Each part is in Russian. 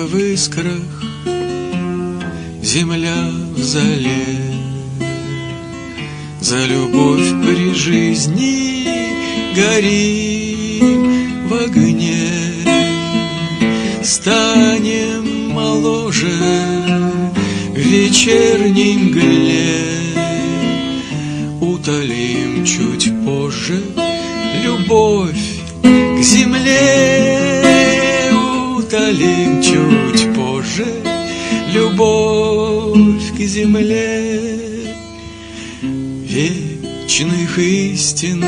в искрах, земля в золе. За любовь при жизни горим в огне. Станем моложе в вечерней мгле. Утолим чуть позже любовь к земле. Утолим чуть позже любовь к земле. Вечных истин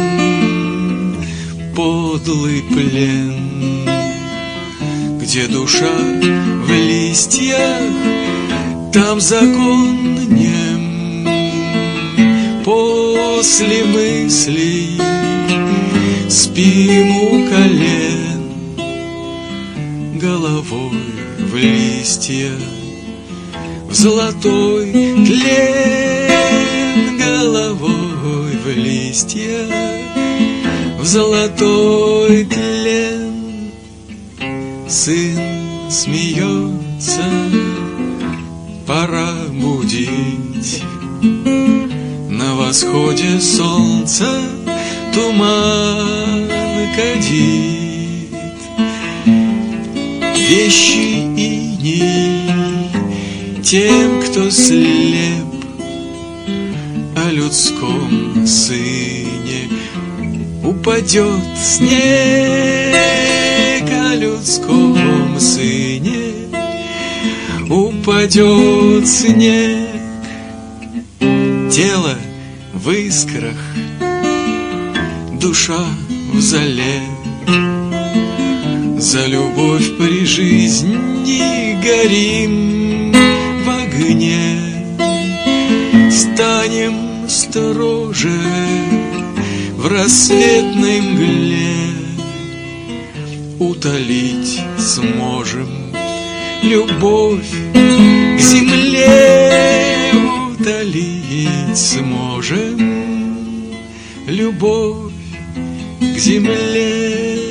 подлый плен, где душа в листьях, там закон нем. После мыслей спим у колен, головой в листья, в золотой тлен, головой в листья, в золотой тлен. Сын смеется, пора будить. На восходе солнца туман кадит. Вещи иней тем, кто слеп, о людском сыне упадет снег, о людском сыне упадет снег. Тело в искрах, душа в золе. За любовь при жизни горим в огне. Станем строже в рассветной мгле. Утолить сможем любовь к земле. Утолить сможем любовь к земле.